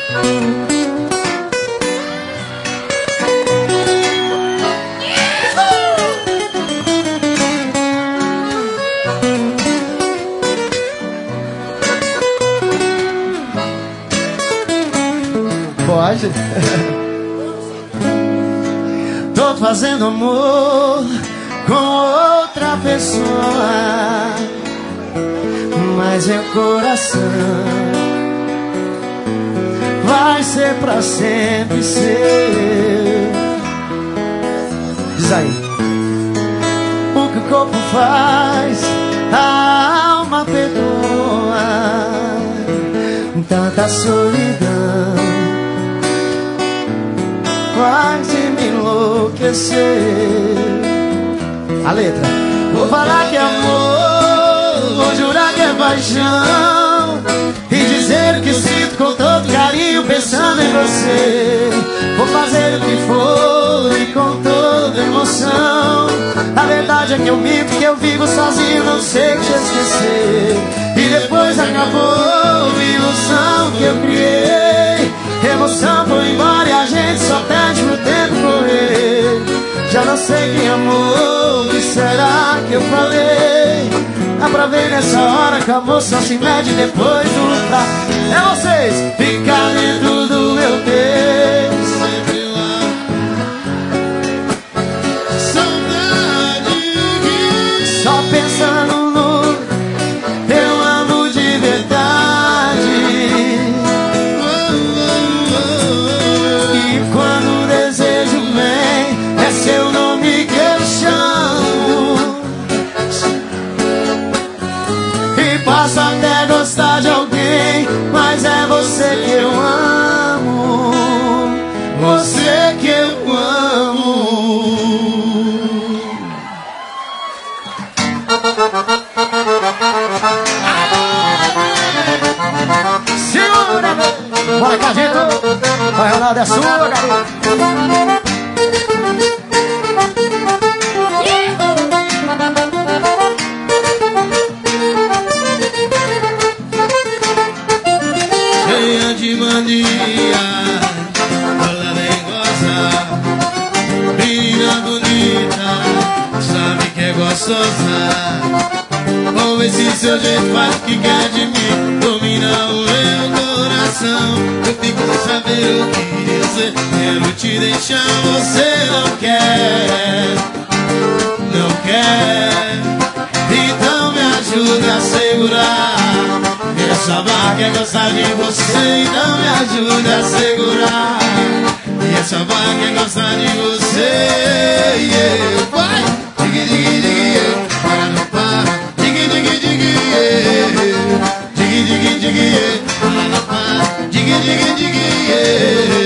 Pode. Tô fazendo amor com outra pessoa, mas meu coração vai ser pra sempre seu. Diz aí. O que o corpo faz, a alma perdoa. Tanta solidão quase me enlouquecer. A letra. Vou falar que é amor, vou jurar que é paixão, e dizer que sinto com todo carinho pensando em você. Vou fazer o que for e com toda emoção. A verdade é que eu minto, que eu vivo sozinho, não sei te esquecer. E depois acabou a ilusão que eu criei. Emoção foi embora e a gente só pede pro tempo correr. Já não sei quem amou, o que será que eu falei? Dá pra ver nessa hora que o amor só se mede depois do lutar. É vocês, ficar dentro do meu peito. Só pensando no eu amo de verdade. E quando o desejo vem, é seu nome que eu chamo. E passo até gostar de alguém, mas é você que eu amo. Você que eu amo. Segura! Bora, Cajito! Vai, Ronaldo, é sua, garoto! Cheia de mania, ela nem gosta. Menina bonita, sabe que é gostosa. Vamos ver se seu jeito faz o que quer de mim. Domina o meu coração. Eu fico sem saber o que dizer. Quero te deixar, você não quer. Não quer. Então me ajuda a segurar. Essa barra quer gostar de você. Então me ajuda a segurar. E essa barra quer gostar de você. Yeah. Vai! Diggy, diggy, diggy, para, não para. Diggy, diggy, diggy, yeah. Diggy, diggy, diggy, yeah. Para, não para. Diggy, diggy, diggy, yeah.